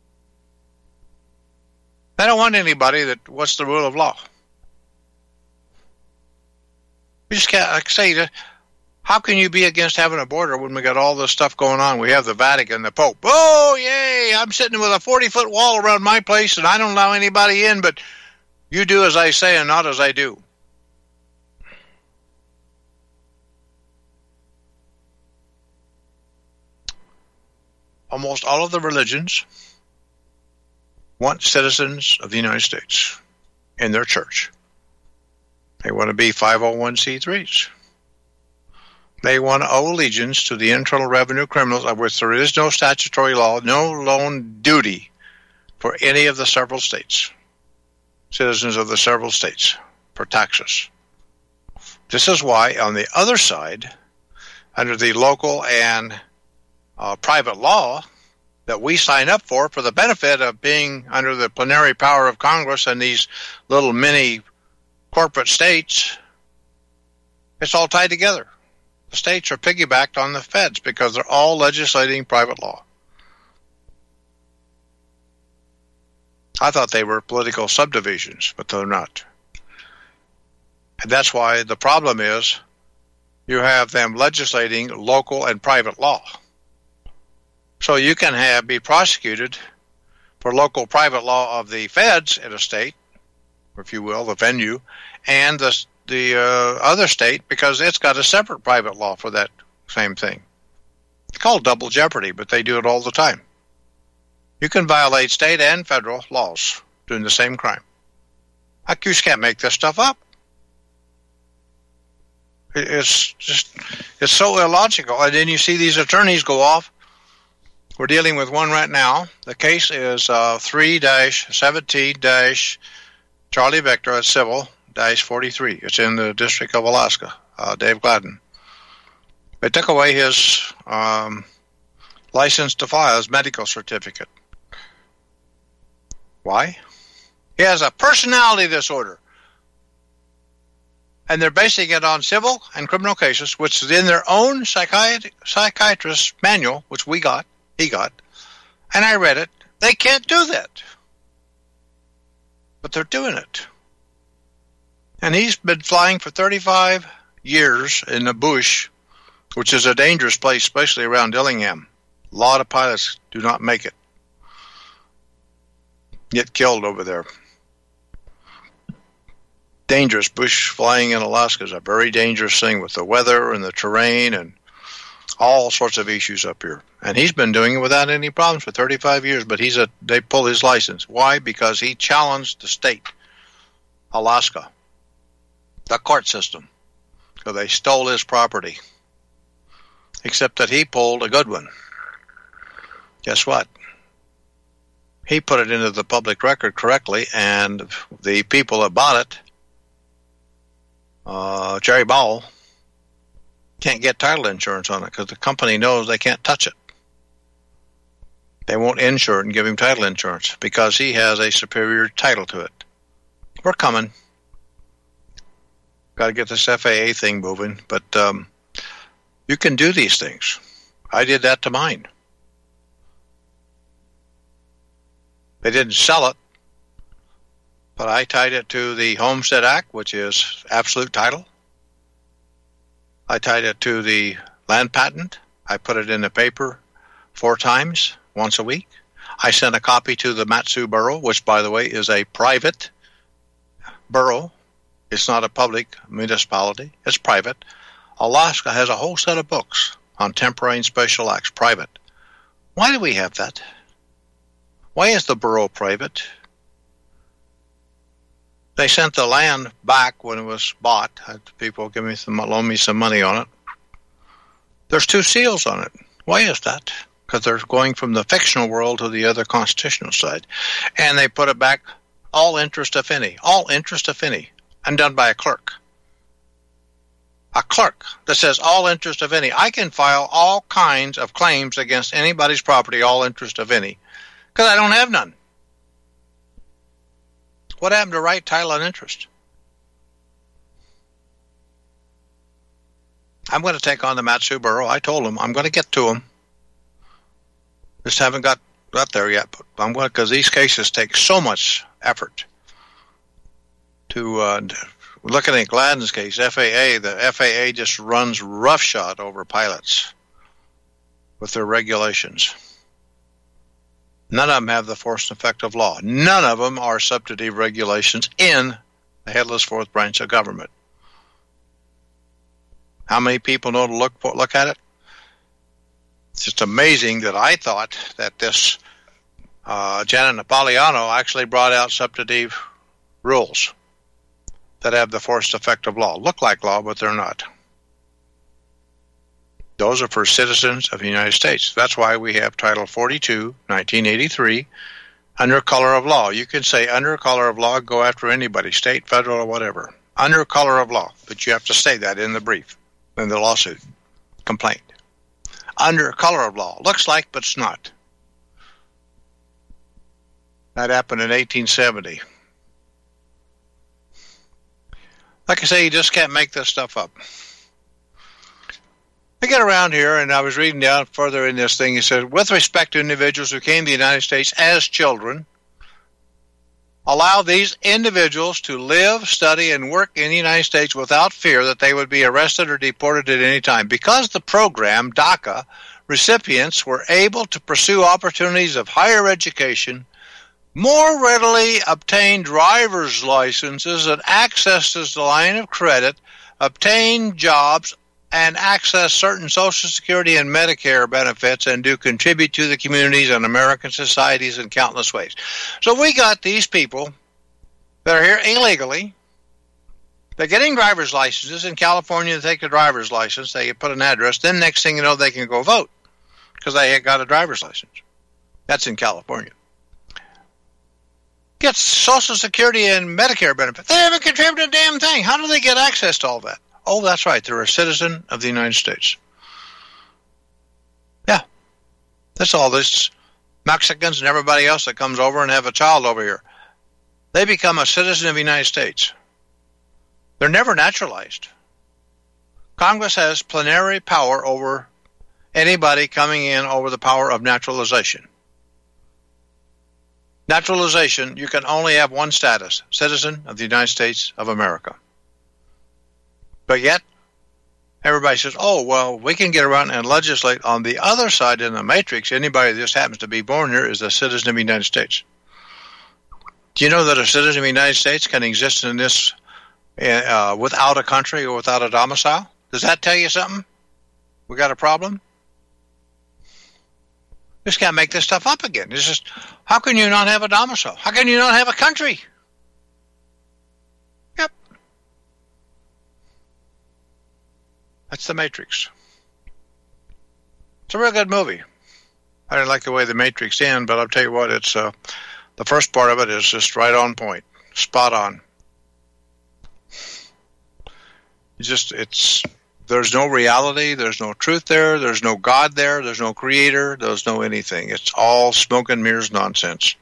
They don't want anybody that wants the rule of law. You just can't say, how can you be against having a border when we got all this stuff going on? We have the Vatican, the Pope. Oh, yay, I'm sitting with a 40-foot wall around my place, and I don't allow anybody in, but you do as I say and not as I do. Almost all of the religions want citizens of the United States in their church. They want to be 501c3s. They want to owe allegiance to the Internal Revenue criminals, of which there is no statutory law, no loan duty for any of the several states, citizens of the several states, for taxes. This is why, on the other side, under the local and private law that we sign up for the benefit of being under the plenary power of Congress and these little mini corporate states, it's all tied together. The states are piggybacked on the feds because they're all legislating private law. I thought they were political subdivisions, but they're not. And that's why the problem is you have them legislating local and private law. So you can be prosecuted for local private law of the feds in a state, or if you will, the venue, and the other state because it's got a separate private law for that same thing. It's called double jeopardy, but they do it all the time. You can violate state and federal laws doing the same crime. You can't make this stuff up. It's so illogical. And then you see these attorneys go off. We're dealing with one right now. The case is 3-17- Charlie Victor, civil, -43. It's in the District of Alaska, Dave Gladden. They took away his license to file, his medical certificate. Why? He has a personality disorder. And they're basing it on civil and criminal cases, which is in their own psychiatrist manual, which he got, and I read it. They can't do that. But they're doing it. And he's been flying for 35 years in the bush, which is a dangerous place, especially around Dillingham. A lot of pilots do not make it. Get killed over there. Dangerous. Bush flying in Alaska is a very dangerous thing with the weather and the terrain and all sorts of issues up here. And he's been doing it without any problems for 35 years, but they pull his license. Why? Because he challenged the state, Alaska, the court system. So they stole his property. Except that he pulled a good one. Guess what? He put it into the public record correctly, and the people that bought it, Jerry Bowell, can't get title insurance on it because the company knows they can't touch it. They won't insure it and give him title insurance because he has a superior title to it. We're coming. Got to get this FAA thing moving, but you can do these things. I did that to mine. They didn't sell it, but I tied it to the Homestead Act, which is absolute title. I tied it to the land patent. I put it in the paper 4 times, once a week. I sent a copy to the Matsu Borough, which, by the way, is a private borough. It's not a public municipality. It's private. Alaska has a whole set of books on temporary and special acts, private. Why do we have that? Why is the borough private? They sent the land back when it was bought. Had people loan me some money on it. There's 2 seals on it. Why is that? Because they're going from the fictional world to the other constitutional side. And they put it back, all interest if any. All interest if any. And done by a clerk. A clerk that says all interest of any. I can file all kinds of claims against anybody's property, all interest of any, because I don't have none. What happened to right, title, and interest? I'm going to take on the Mat-Su Borough. I told him I'm going to get to him. Just haven't got there yet, but I'm going, because these cases take so much effort to looking at Gladden's case, the FAA just runs roughshod over pilots with their regulations. None of them have the force and effect of law. None of them are substantive regulations in the headless fourth branch of government. How many people know to look at it? It's just amazing that I thought that this Janet Napolitano actually brought out substantive rules that have the force and effect of law. Look like law, but they're not. Those are for citizens of the United States. That's why we have Title 42, 1983, under color of law. You can say under color of law, go after anybody, state, federal, or whatever. Under color of law. But you have to say that in the brief, in the lawsuit complaint. Under color of law. Looks like, but it's not. That happened in 1870. Like I say, you just can't make this stuff up. I get around here, and I was reading down further in this thing. He said, with respect to individuals who came to the United States as children, allow these individuals to live, study, and work in the United States without fear that they would be arrested or deported at any time. Because the program, DACA, recipients were able to pursue opportunities of higher education, more readily obtain driver's licenses and access to the line of credit, obtain jobs, and access certain Social Security and Medicare benefits, and do contribute to the communities and American societies in countless ways. So we got these people that are here illegally. They're getting driver's licenses. In California, they take a driver's license, they put an address, then next thing you know, they can go vote because they got a driver's license. That's in California. Get Social Security and Medicare benefits. They haven't contributed a damn thing. How do they get access to all that? Oh, that's right. They're a citizen of the United States. Yeah. That's all this Mexicans and everybody else that comes over and have a child over here. They become a citizen of the United States. They're never naturalized. Congress has plenary power over anybody coming in over the power of naturalization. Naturalization, you can only have one status, citizen of the United States of America. But yet, everybody says, oh, well, we can get around and legislate on the other side in the matrix. Anybody that just happens to be born here is a citizen of the United States. Do you know that a citizen of the United States can exist in this without a country or without a domicile? Does that tell you something? We got a problem? Just can't make this stuff up again. It's just, how can you not have a domicile? How can you not have a country? Yep. That's The Matrix. It's a real good movie. I didn't like the way The Matrix ended, but I'll tell you what, it's the first part of it is just right on point, spot on. There's no reality, there's no truth there, there's no God there, there's no creator, there's no anything. It's all smoke and mirrors nonsense.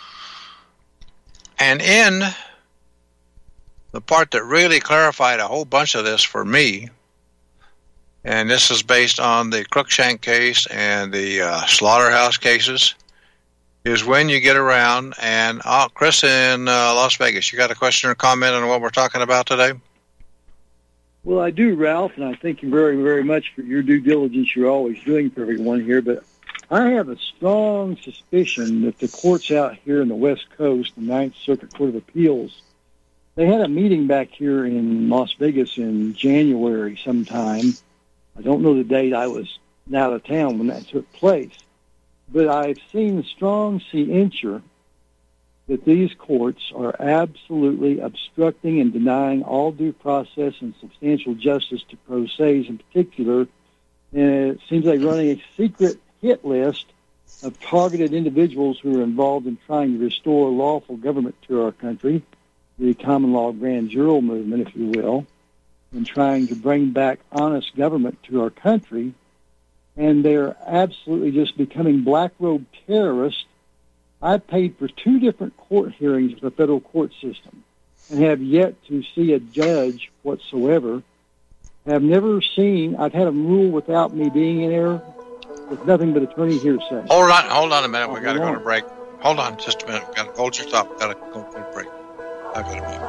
And in the part that really clarified a whole bunch of this for me, and this is based on the Cruikshank case and the Slaughterhouse cases, is when you get around and, Chris in Las Vegas, you got a question or comment on what we're talking about today? Well, I do, Ralph, and I thank you very, very much for your due diligence you're always doing for everyone here. But I have a strong suspicion that the courts out here in the West Coast, the Ninth Circuit Court of Appeals, they had a meeting back here in Las Vegas in January sometime. I don't know the date. I was out of town when that took place. But I've seen strong scientia that these courts are absolutely obstructing and denying all due process and substantial justice to pro ses in particular. And it seems like running a secret hit list of targeted individuals who are involved in trying to restore lawful government to our country, the common law grand jury movement, if you will, and trying to bring back honest government to our country. And they're absolutely just becoming black-robed terrorists. I paid for 2 different court hearings in the federal court system and have yet to see a judge whatsoever. I've never seen, I've had them rule without me being in there with nothing but attorney hearsay. Hold on a minute. We got to go to break. Hold on just a minute. Got to hold your thought. Got to go to break. I've got to break.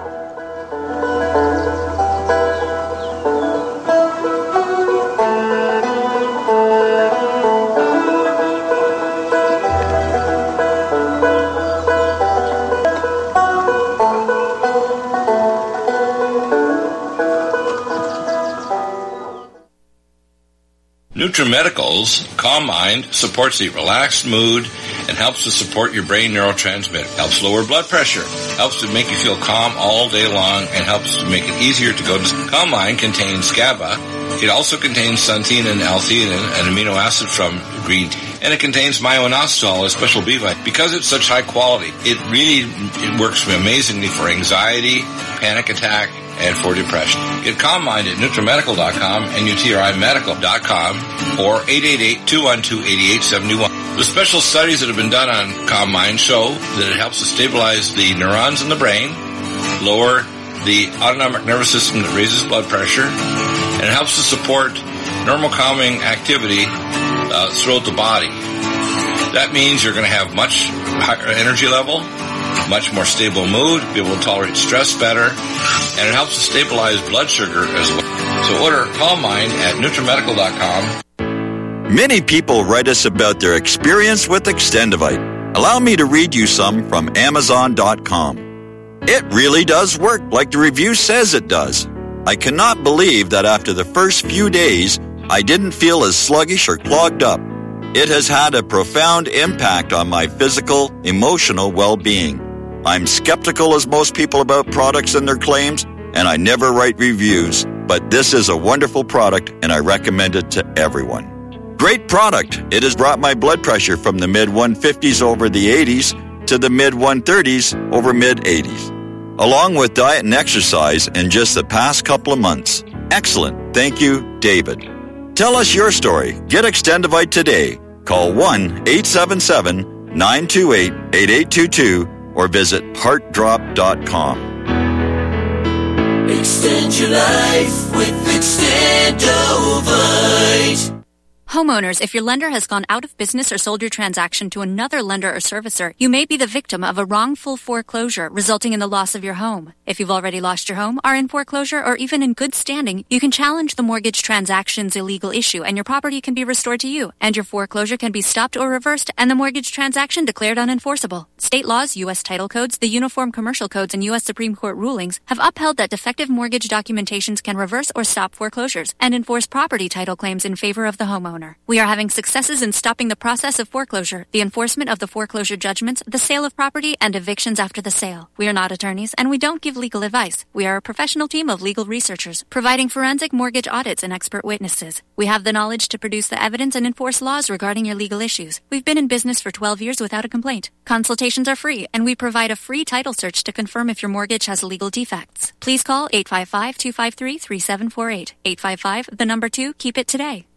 NutriMedical's Calm Mind supports the relaxed mood and helps to support your brain neurotransmitter, helps lower blood pressure, helps to make you feel calm all day long, and helps to make it easier to go to sleep. Calm Mind contains GABA. It also contains xanthine and L-theanine, an amino acid from green tea. And it contains myo-inositol, a special B vitamin. Because it's such high quality, it works amazingly for anxiety, panic attack, and for depression. Get Calm Mind at NutriMedical.com and NutriMedical.com or 888-212-8871. The special studies that have been done on Calm Mind show that it helps to stabilize the neurons in the brain, lower the autonomic nervous system that raises blood pressure, and it helps to support normal calming activity throughout the body. That means you're going to have much higher energy level, much more stable mood, be able to tolerate stress better, and it helps to stabilize blood sugar as well. So order Calm Mind at NutriMedical.com. Many people write us about their experience with Extendivite. Allow me to read you some from Amazon.com. It really does work like the review says it does. I cannot believe that after the first few days, I didn't feel as sluggish or clogged up. It has had a profound impact on my physical, emotional well-being. I'm skeptical as most people about products and their claims, and I never write reviews, but this is a wonderful product and I recommend it to everyone. Great product. It has brought my blood pressure from the mid-150s over the 80s to the mid-130s over mid-80s, along with diet and exercise in just the past couple of months. Excellent. Thank you, David. Tell us your story. Get Extendivite today. Call 1-877-928-8822 or visit heartdrop.com. Extend your life with Extendivite. Homeowners, if your lender has gone out of business or sold your transaction to another lender or servicer, you may be the victim of a wrongful foreclosure resulting in the loss of your home. If you've already lost your home, are in foreclosure, or even in good standing, you can challenge the mortgage transaction's illegal issue and your property can be restored to you, and your foreclosure can be stopped or reversed and the mortgage transaction declared unenforceable. State laws, U.S. title codes, the Uniform Commercial Codes, and U.S. Supreme Court rulings have upheld that defective mortgage documentations can reverse or stop foreclosures and enforce property title claims in favor of the homeowner. We are having successes in stopping the process of foreclosure, the enforcement of the foreclosure judgments, the sale of property, and evictions after the sale. We are not attorneys, and we don't give legal advice. We are a professional team of legal researchers, providing forensic mortgage audits and expert witnesses. We have the knowledge to produce the evidence and enforce laws regarding your legal issues. We've been in business for 12 years without a complaint. Consultations are free, and we provide a free title search to confirm if your mortgage has legal defects. Please call 855-253-3748. 855, the number 2, keep it today.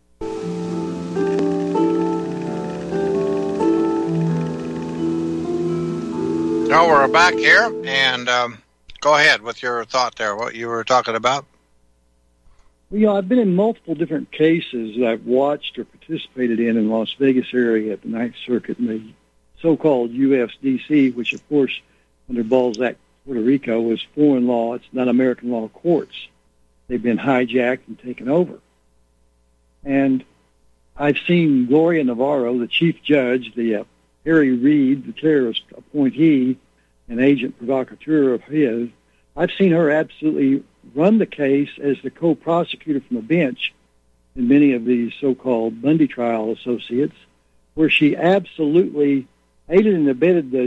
So we're back here, and go ahead with your thought there, what you were talking about. Well, I've been in multiple different cases that I've watched or participated in Las Vegas area at the Ninth Circuit and the so-called USDC, which, of course, under Balzac, Puerto Rico, was foreign law. It's not American law courts. They've been hijacked and taken over. And I've seen Gloria Navarro, the chief judge, the Harry Reid, the terrorist appointee and agent provocateur of his. I've seen her absolutely run the case as the co-prosecutor from the bench in many of these so-called Bundy trial associates, where she absolutely aided and abetted the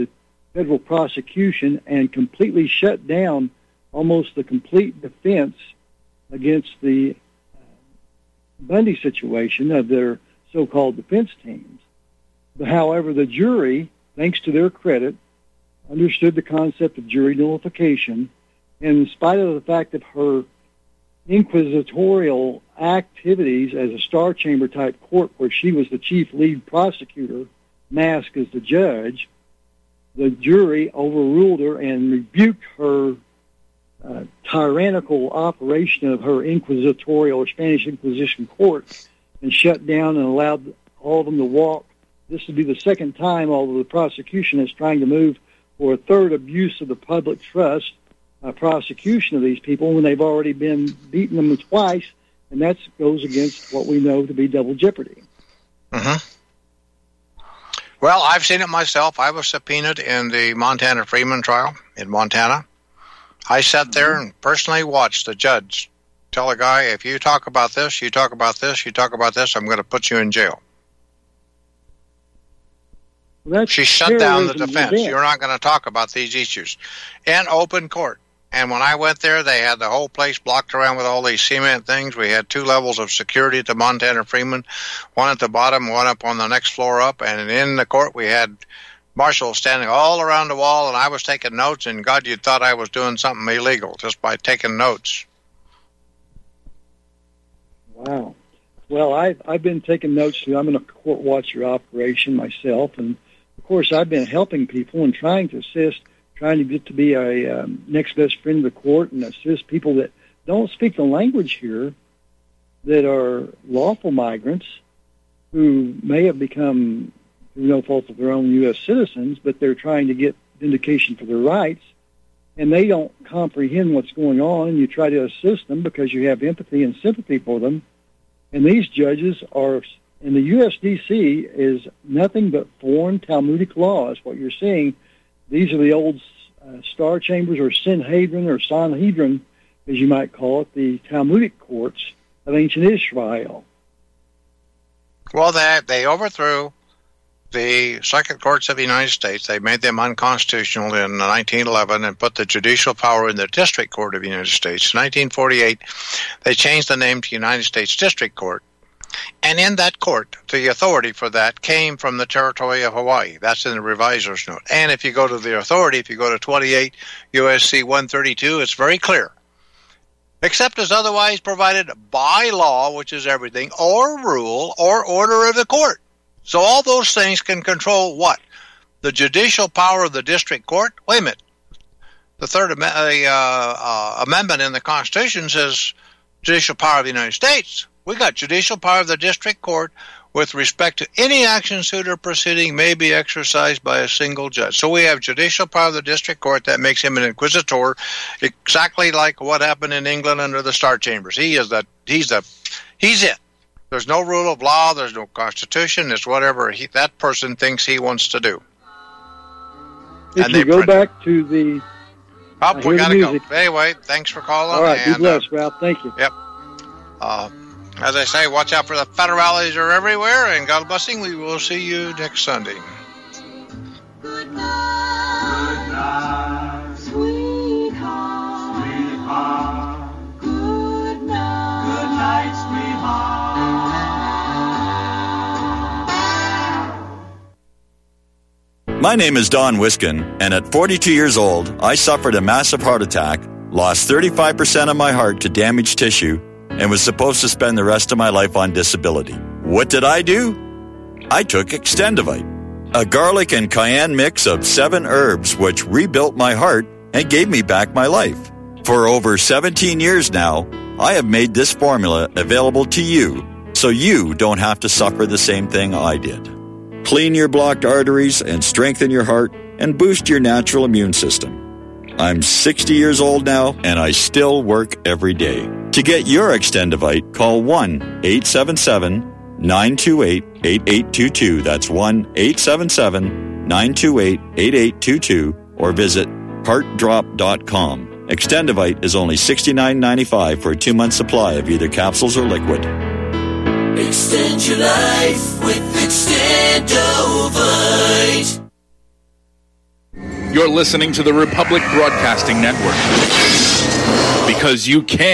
federal prosecution and completely shut down almost the complete defense against the Bundy situation of their so-called defense teams. But however, the jury, thanks to their credit, understood the concept of jury nullification, and in spite of the fact of her inquisitorial activities as a Star Chamber type court where she was the chief lead prosecutor, Mask as the judge, the jury overruled her and rebuked her tyrannical operation of her inquisitorial or Spanish Inquisition court and shut down and allowed all of them to walk. This would be the second time, although the prosecution is trying to move for a third abuse of the public trust prosecution of these people when they've already been beating them twice, and that goes against what we know to be double jeopardy. Mm-hmm. Well, I've seen it myself. I was subpoenaed in the Montana Freeman trial in Montana. I sat there and personally watched the judge tell a guy, if you talk about this, you talk about this, you talk about this, I'm going to put you in jail. Well, she shut down the defense. You're not going to talk about these issues in open court. And when I went there, they had the whole place blocked around with all these cement things. We had 2 levels of security at the Montana Freeman, one at the bottom, one up on the next floor up. And in the court, we had marshals standing all around the wall, and I was taking notes, and God, you thought I was doing something illegal just by taking notes. Wow. Well, I've been taking notes, too. I'm in a court watcher operation myself, and, of course, I've been helping people and trying to assist, trying to get to be a next best friend of the court and assist people that don't speak the language here, that are lawful migrants who may have become, through no fault of their own, U.S. citizens, but they're trying to get vindication for their rights, and they don't comprehend what's going on, and you try to assist them because you have empathy and sympathy for them. And these judges are, and the USDC is nothing but foreign Talmudic laws. What you're seeing, these are the old Star Chambers or Sanhedrin, as you might call it, the Talmudic courts of ancient Israel. Well, they overthrew the circuit courts of the United States. They made them unconstitutional in 1911 and put the judicial power in the District Court of the United States. In 1948, they changed the name to United States District Court. And in that court, the authority for that came from the territory of Hawaii. That's in the reviser's note. And if you go to the authority, if you go to 28 U.S.C. 132, it's very clear. Except as otherwise provided by law, which is everything, or rule, or order of the court. So all those things can control what? The judicial power of the district court? Wait a minute. The third amendment in the Constitution says judicial power of the United States. We got judicial power of the district court with respect to any action, suit, or proceeding may be exercised by a single judge. So we have judicial power of the district court. That makes him an inquisitor, exactly like what happened in England under the Star Chambers. He's it. There's no rule of law. There's no constitution. It's whatever that person thinks he wants to do. If you go back to the... we got to go. Anyway, thanks for calling. All right, be blessed, Ralph. Thank you. Yep. As I say, watch out for the federales are everywhere, and God blessing, we will see you next Sunday. Good night, sweetheart. Sweetheart. Good night. Good night, sweetheart. My name is Don Wiskin, and at 42 years old, I suffered a massive heart attack, lost 35% of my heart to damaged tissue, and was supposed to spend the rest of my life on disability. What did I do? I took Extendivite, a garlic and cayenne mix of 7 herbs which rebuilt my heart and gave me back my life. For over 17 years now, I have made this formula available to you so you don't have to suffer the same thing I did. Clean your blocked arteries and strengthen your heart and boost your natural immune system. I'm 60 years old now, and I still work every day. To get your Extendivite, call 1-877-928-8822. That's 1-877-928-8822, or visit heartdrop.com. Extendivite is only $69.95 for a 2-month supply of either capsules or liquid. Extend your life with Extendovite. You're listening to the Republic Broadcasting Network. Because you can.